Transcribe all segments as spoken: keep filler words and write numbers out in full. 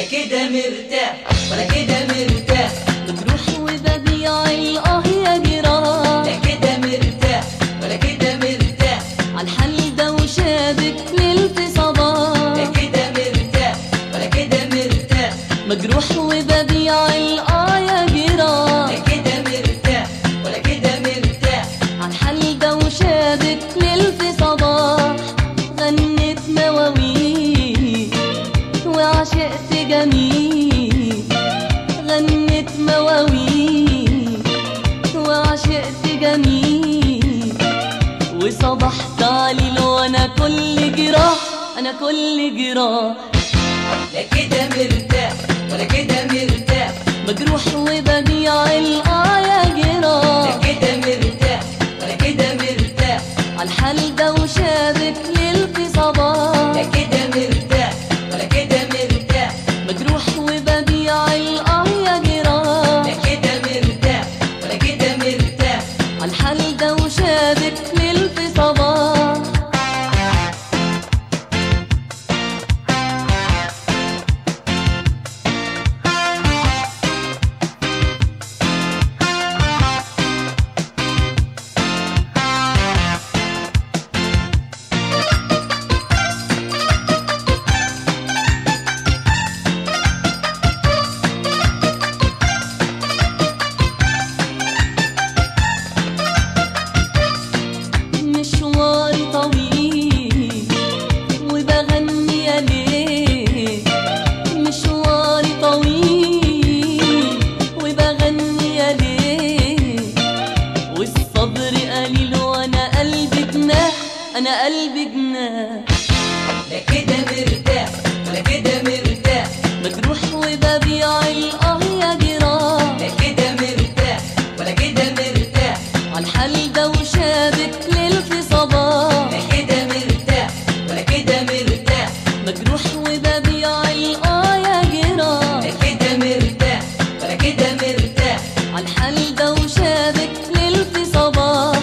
كده مرتاح ولا كده مرتاح، مجروح وببيع الاه يا جراح. لا كده مرتاح ولا كده مرتاح، عالحال ده وشابك ليل في صباح. لا كده مرتاح ولا كده مرتاح، مجروح وببيع الاه يا جراح. لا كده مرتاح ولا كده مرتاح، عالحال ده وشابك ليل في صباح. غنيت مواويل وعشقت جميل، غنيت مواويل وعشقت جميل، وصبحت عليل وانا كل جراح، انا كل جراح. لا كده مرتاح ولا كده مرتاح، مجروح وببيع الاه يا جراح. لا كده مرتاح ولا كده مرتاح، عالحال ده وشابك ليل في صباح. لا كده مرتاح ولا كده مرتاح، مجروح وببيع الاه يا جراح. لا كده مرتاح ولا كده مرتاح، عالحال ده وشابك ليل في صباح. مشواري طويل وبغني يا ليل، مشواري طويل وبغني يا ليل، والصبر قليل وانا قلبي جناح، انا قلبي جناح. لا كده مرتاح ولا كده مرتاح، مجروح وببيع الاه يا جراح. لا كده مرتاح ولا كده مرتاح، عالحال ده وشابك ليل في صباح. لا كده مرتاح ولا كده مرتاح، مجروح وببيع الاه يا جراح. لا كده مرتاح ولا كده مرتاح، عالحال ده وشابك ليل في صباح.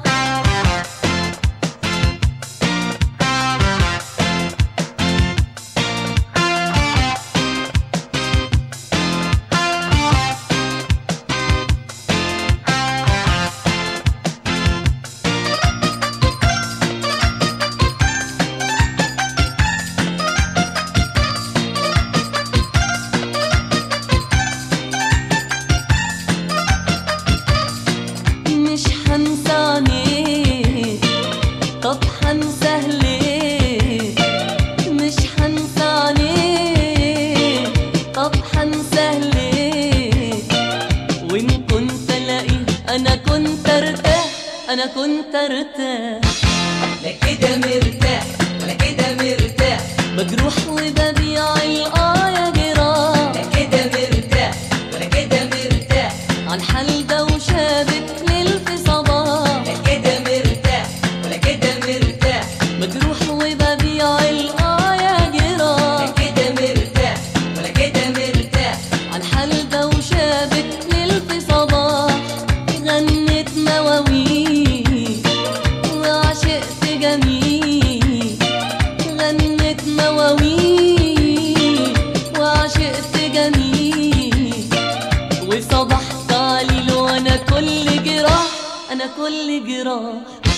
مش هنسى عينيك، طب هنساه ليه؟ مش هنسى عينيك، طب هنساه ليه؟ وإن كنت ألاقيه أنا كنت أرتاح، أنا كنت أرتاح. لا كده مرتاح ولا كده مرتاح، مجروح وببيع الآه يا جراح. لا كده مرتاح ولا كده مرتاح، عالحال ده وشابك ليل في صباح. لا كده مرتاح ولا كده مرتاح، مجروح وببيع الآه يا لا جراح. كده مرتاح ولا كده مرتاح، عالحال ده وشابك ليل في صباح. غنيت مواويل وعشقت جميل، غنيت مواويل وعشقت جميل، وصبحت عليل وانا كل جراح، انا كل جراح.